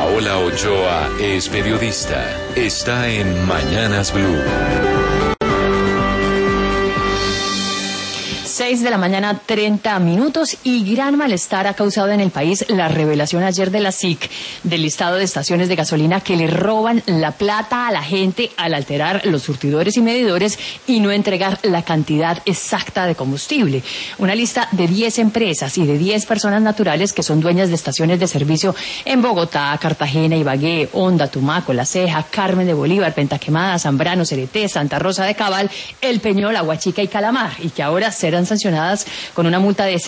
Paola Ochoa es periodista. Está en Mañanas Blue. 6 de la mañana, 30 minutos, y gran malestar ha causado en el país la revelación ayer de la SIC del listado de estaciones de gasolina que le roban la plata a la gente al alterar los surtidores y medidores y no entregar la cantidad exacta de combustible. Una lista de 10 empresas y de 10 personas naturales que son dueñas de estaciones de servicio en Bogotá, Cartagena, Ibagué, Honda, Tumaco, La Ceja, Carmen de Bolívar, Pentaquemada, Zambrano, Cereté, Santa Rosa de Cabal, El Peñol, Aguachica y Calamar, y que ahora serán sancionadas con una multa de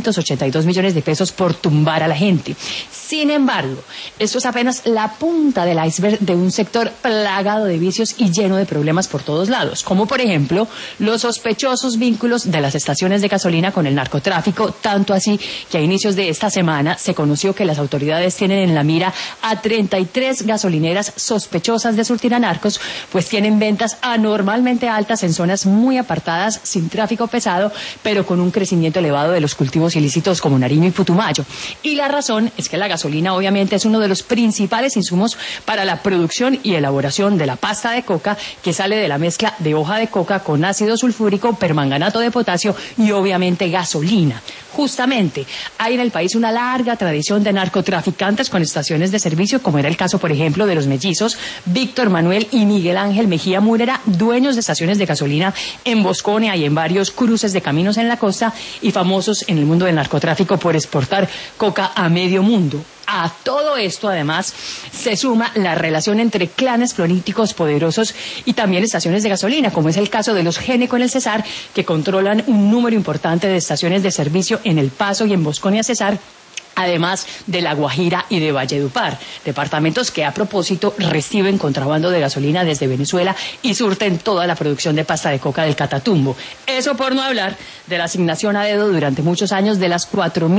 682 millones de pesos por tumbar a la gente. Sin embargo, esto es apenas la punta del iceberg de un sector plagado de vicios y lleno de problemas por todos lados, como por ejemplo los sospechosos vínculos de las estaciones de gasolina con el narcotráfico, tanto así que a inicios de esta semana se conoció que las autoridades tienen en la mira a 33 gasolineras sospechosas de surtir a narcos, pues tienen ventas anormalmente altas en zonas muy apartadas, sin tráfico pesado, pero con un crecimiento elevado de los cultivos ilícitos como Nariño y Putumayo. Y la razón es que la gasolina obviamente es uno de los principales insumos para la producción y elaboración de la pasta de coca, que sale de la mezcla de hoja de coca con ácido sulfúrico, permanganato de potasio y obviamente gasolina. Justamente, hay en el país una larga tradición de narcotraficantes con estaciones de servicio, como era el caso, por ejemplo, de los mellizos Víctor Manuel y Miguel Ángel Mejía Murera, dueños de estaciones de gasolina en Bosconia y en varios cruces de caminos en la costa, y famosos en el mundo del narcotráfico por exportar coca a medio mundo. A todo esto, además, se suma la relación entre clanes políticos poderosos y también estaciones de gasolina, como es el caso de los Gene con el Cesar, que controlan un número importante de estaciones de servicio en El Paso y en Bosconia Cesar, además de La Guajira y de Valledupar, departamentos que a propósito reciben contrabando de gasolina desde Venezuela y surten toda la producción de pasta de coca del Catatumbo. Eso por no hablar de la asignación a dedo durante muchos años de las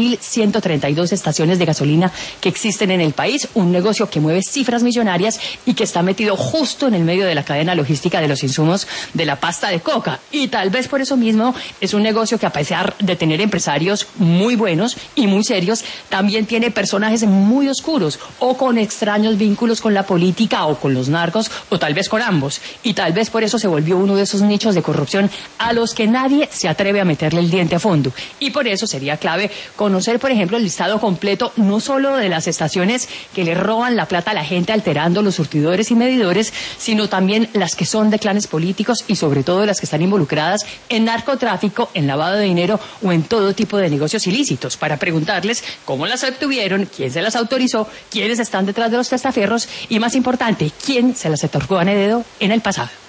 4.132 estaciones de gasolina que existen en el país, un negocio que mueve cifras millonarias y que está metido justo en el medio de la cadena logística de los insumos de la pasta de coca. Y tal vez por eso mismo es un negocio que, a pesar de tener empresarios muy buenos y muy serios, también tiene personajes muy oscuros o con extraños vínculos con la política o con los narcos, o tal vez con ambos. Y tal vez por eso se volvió uno de esos nichos de corrupción a los que nadie se atreve a meterle el diente a fondo. Y por eso sería clave conocer, por ejemplo, el listado completo, no solo de las estaciones que le roban la plata a la gente alterando los surtidores y medidores, sino también las que son de clanes políticos y sobre todo las que están involucradas en narcotráfico, en lavado de dinero o en todo tipo de negocios ilícitos, para preguntarles cómo las obtuvieron, quién se las autorizó, quiénes están detrás de los testaferros y, más importante, quién se las otorgó a dedo en el pasado.